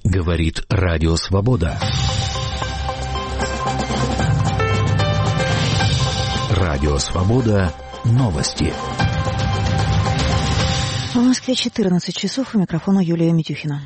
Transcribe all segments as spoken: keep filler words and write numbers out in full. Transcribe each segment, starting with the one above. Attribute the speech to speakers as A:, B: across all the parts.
A: Говорит Радио Свобода. Радио Свобода. Новости.
B: В Москве четырнадцать часов. У микрофона Юлия Митюхина.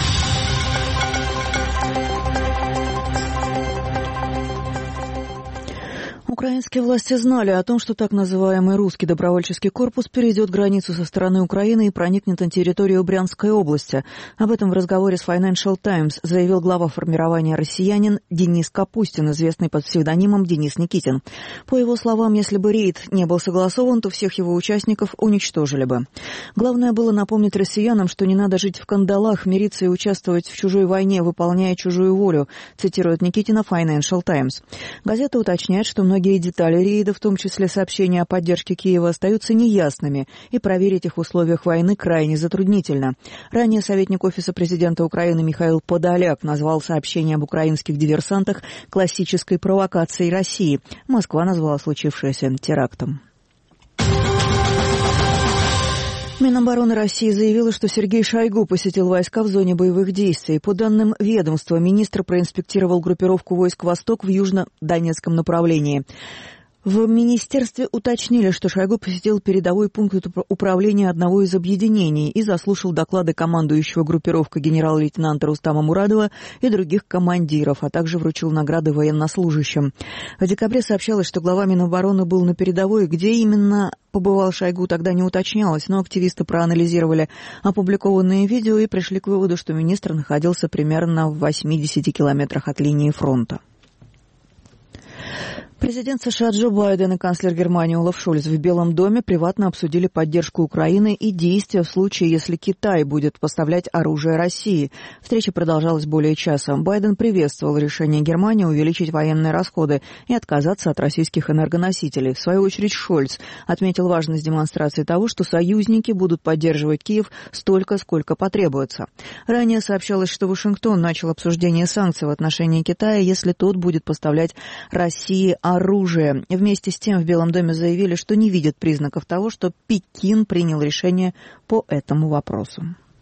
B: Украинские власти знали о том, что так называемый русский добровольческий корпус перейдет границу со стороны Украины и проникнет на территорию Брянской области. Об этом в разговоре с Financial Times заявил глава формирования «Россиянин» Денис Капустин, известный под псевдонимом Денис Никитин. По его словам, если бы рейд не был согласован, то всех его участников уничтожили бы. Главное было напомнить россиянам, что не надо жить в кандалах, мириться и участвовать в чужой войне, выполняя чужую волю, цитирует Никитина Financial Times. Газета уточняет, что многие и детали рейда, в том числе сообщения о поддержке Киева, остаются неясными, и проверить их в условиях войны крайне затруднительно. Ранее советник Офиса президента Украины Михаил Подоляк назвал сообщение об украинских диверсантах классической провокацией России. Москва назвала случившееся терактом. Минобороны России заявила, что Сергей Шойгу посетил войска в зоне боевых действий. По данным ведомства, министр проинспектировал группировку войск «Восток» в южно-донецком направлении. В министерстве уточнили, что Шойгу посетил передовой пункт управления одного из объединений и заслушал доклады командующего группировкой генерал-лейтенанта Рустама Мурадова и других командиров, а также вручил награды военнослужащим. В декабре сообщалось, что глава Минобороны был на передовой. Где именно побывал Шойгу, тогда не уточнялось, но активисты проанализировали опубликованные видео и пришли к выводу, что министр находился примерно в восьмидесяти километрах от линии фронта. Президент США Джо Байден и канцлер Германии Олаф Шольц в Белом доме приватно обсудили поддержку Украины и действия в случае, если Китай будет поставлять оружие России. Встреча продолжалась более часа. Байден приветствовал решение Германии увеличить военные расходы и отказаться от российских энергоносителей. В свою очередь Шольц отметил важность демонстрации того, что союзники будут поддерживать Киев столько, сколько потребуется. Ранее сообщалось, что Вашингтон начал обсуждение санкций в отношении Китая, если тот будет поставлять России оружие. Вместе с тем в Белом доме заявили, что не видят признаков того, что Пекин принял решение по этому вопросу.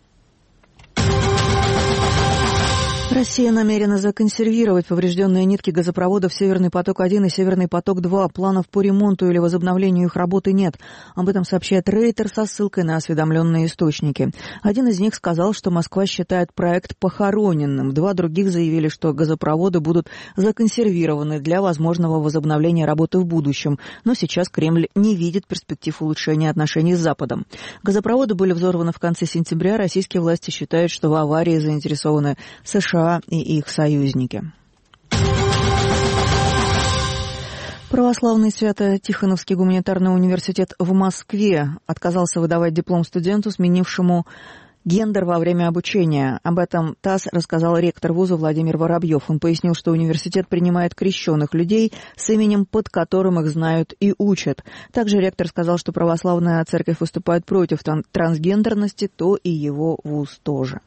B: Россия намерена законсервировать поврежденные нитки газопроводов «Северный поток-один» и «Северный поток-два». Планов по ремонту или возобновлению их работы нет. Об этом сообщает Рейтер со ссылкой на осведомленные источники. Один из них сказал, что Москва считает проект похороненным. Два других заявили, что газопроводы будут законсервированы для возможного возобновления работы в будущем. Но сейчас Кремль не видит перспектив улучшения отношений с Западом. Газопроводы были взорваны в конце сентября. Российские власти считают, что в аварии заинтересованы США и их союзники. Православный Свято-Тихоновский гуманитарный университет в Москве отказался выдавать диплом студенту, сменившему гендер во время обучения. Об этом ТАСС рассказал ректор вуза Владимир Воробьев. Он пояснил, что университет принимает крещенных людей с именем, под которым их знают и учат. Также ректор сказал, что православная церковь выступает против трансгендерности, то и его вуз тоже.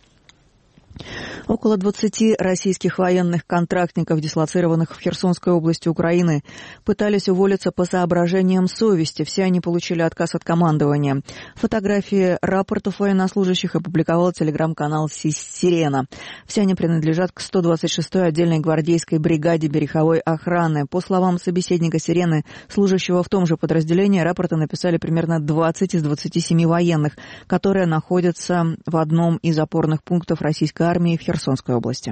B: Около двадцати российских военных контрактников, дислоцированных в Херсонской области Украины, пытались уволиться по соображениям совести. Все они получили отказ от командования. Фотографии рапортов военнослужащих опубликовал телеграм-канал «Сирена». Все они принадлежат к сто двадцать шестой отдельной гвардейской бригаде береговой охраны. По словам собеседника «Сирены», служащего в том же подразделении, рапорты написали примерно двадцать из двадцати семи военных, которые находятся в одном из опорных пунктов российской армии в Херсонской области.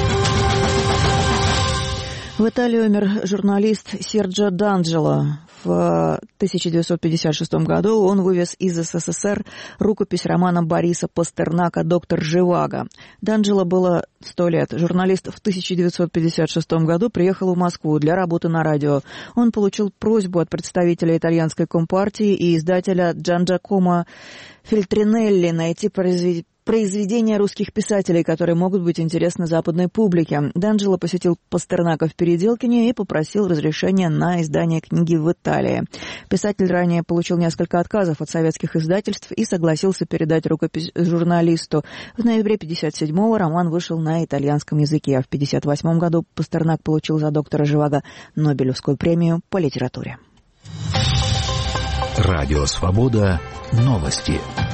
B: В Италии умер журналист Серджо Данджело. В тысяча девятьсот пятьдесят шестом году он вывез из СССР рукопись романа Бориса Пастернака «Доктор Живаго». Данджело было сто лет. Журналист в тысяча девятьсот пятьдесят шестом году приехал в Москву для работы на радио. Он получил просьбу от представителя итальянской компартии и издателя Джанджакомо Фельтринелли найти произведение произведения русских писателей, которые могут быть интересны западной публике. Данджело посетил Пастернака в Переделкине и попросил разрешения на издание книги в Италии. Писатель ранее получил несколько отказов от советских издательств и согласился передать рукопись журналисту. В ноябре пятьдесят седьмого роман вышел на итальянском языке, а в пятьдесят восьмом году Пастернак получил за «Доктора Живаго» Нобелевскую премию по литературе.
A: Радио «Свобода». Новости.